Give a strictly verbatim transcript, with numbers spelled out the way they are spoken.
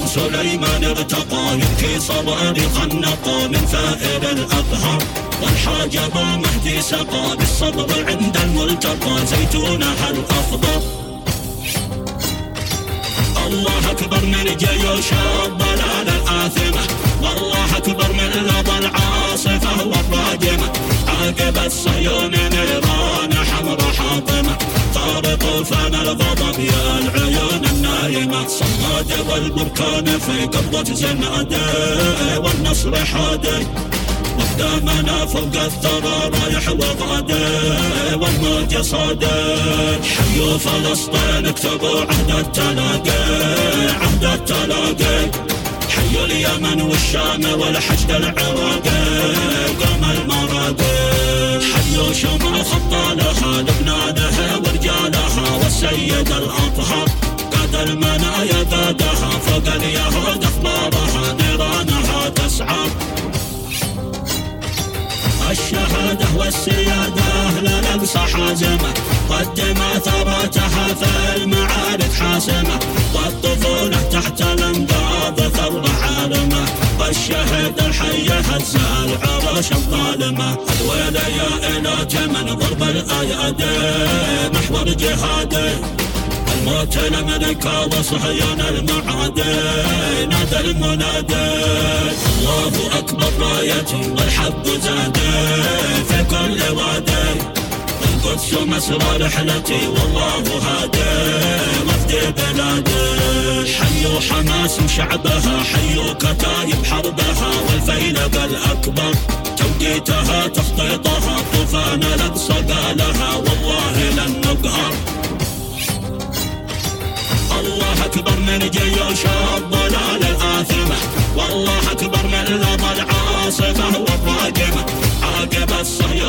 سليمان ارتقى يبكي صواريخ النقى من ثائر الأبهار، والحاج أبو مهدي سقى بالصبر عند الملتقى زيتونها الأخضر. الله أكبر من جيوش الضلال الآثمة، والله أكبر من لظى العاصفة والراجمة، عاقبت صهيون نيران حمر حاطمة، طار طوفان الغضب يا العيون النايمة، صماد والبركان في قبضة زنادي والنصر حادي، قدامنا فوق الثرى رايح وغادي والموج صادي. حيوا فلسطين اكتبوا عهد التلاقي عهد التلاقي، حيوا اليمن والشام والحشد العراقي قام المراقي، حيوا شمال خطالها لبنانها ورجالها والسيد الأطهر، قاد المنايا قادها فوق اليهود اخبارها نيرانها تسعى. الشهادة والسيادة للأقصى حازمة، قدم ثباتها في المعارك حاسمة، والطفولة تحت الانقاض ثورة عالمة، والشهيد الحي هز العرش الظالمة، الويل يا إله من ضرب الأيادي محور جهادي، الموت الأمريكا وصهيون المعادي نادى المنادي. الله أكبر رايتي والحق زادي في كل وادي، القدس مسرى رحلتي والله هادي مفدي بلادي. حيوا حماس وشعبها، حيوا كتايب حربها والفيلق الأكبر، توقيتها تخطيطها طوفان الأقصى قالها والله لن نقهر. الله أكبر من جيوش الضلال الآثمة، والله أكبر من لظى العاصفة والراجمة، عاقب الصهيون